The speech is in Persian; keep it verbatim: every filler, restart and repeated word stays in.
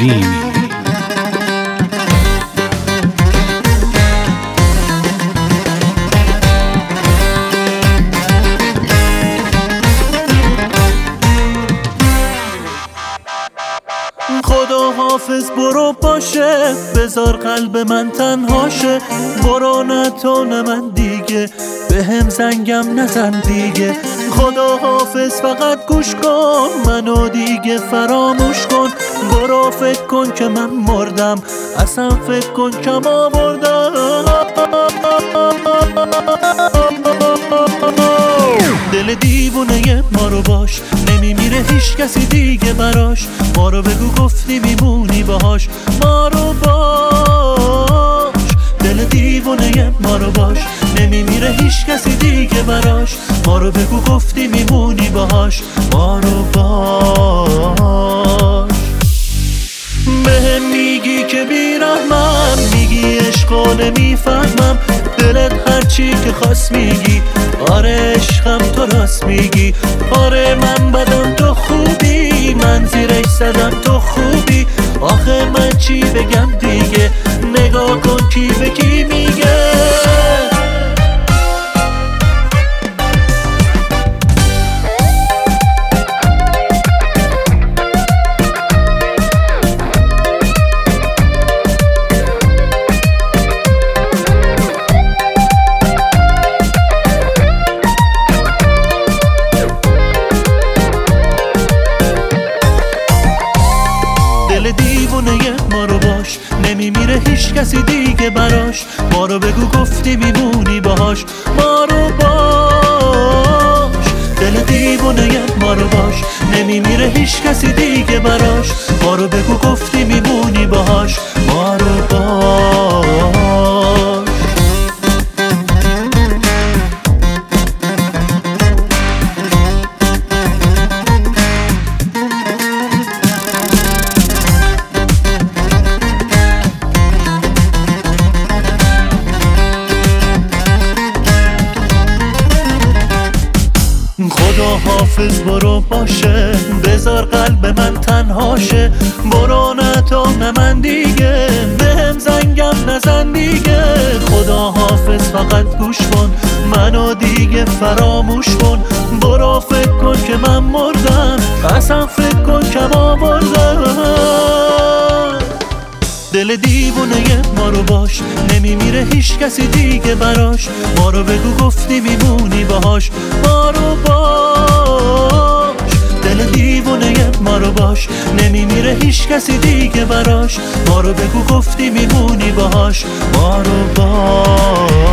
کلیمی. خدا حافظ برو باشه، بذار قلب من تنهاشه. برو نه تو نه من دیگه، به هم زنگم نزن دیگه. خدا حافظ فقط گوش کن، منو دیگه فراموش کن. برو فکر کن که من مردم، اصلا فکر کن کم آوردم. دل دیوونه ما رو باش، نمیمیره هیچ کسی دیگه براش. ما رو بگو گفتی میمونی باهاش، ما رو باش. دل دیوونه ما رو باش، نمیمیره هیچ کسی دیگه براش. ما رو بگو گفتی میمونی باهاش، ما رو باش. بهم میگی که بیرحمم، میگی عشقو نمیفهمم. دلت هرچی که خواست میگی، آره عشقم تو راست میگی. آره من بدم تو خوبی، من زیرش زدم تو خوبی. آخه من چی بگم دیگه، نگاه کن کی به کی میگه. دل دیوونه ما رو باش، نمیمیره هیچ کسی دیگه براش. ما رو بگو گفتی میمونی باهاش، ما رو باش. دل دیوونه ما رو باش، نمیمیره هیچ کسی دیگه براش. ما رو بگو گفتی میمونی باهاش، ما رو باش. خدا حافظ برو باشه، بذار قلب من تنهاشه. برو نه تو نه من دیگه، بهم زنگم نزن دیگه. خدا حافظ فقط گوش کن، منو دیگه فراموش کن. برو فکر کن که من مردم، اصلا فکر کن کم آوردم. دل دیوونه ما رو باش، نمیمیره هیچ کسی دیگه براش. ما رو بگو گفتی میمونی باهاش، ما رو باش. دل دیوونه ما رو باش، نمیمیره هیچ کسی دیگه براش. ما رو بگو گفتی میمونی باهاش، ما رو باش.